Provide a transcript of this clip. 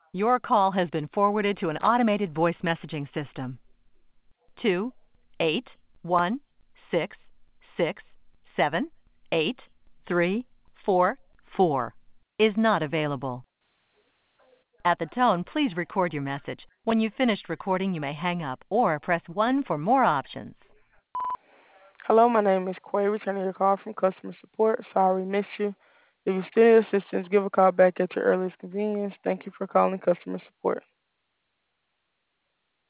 Your call has been forwarded to an automated voice messaging system. 28166783444 is not available. At the tone, please record your message. When you've finished recording, you may hang up or press 1 for more options. Hello, my name is Quay, returning your call from customer support. Sorry, missed you. If you still need assistance, give a call back at your earliest convenience. Thank you for calling customer support.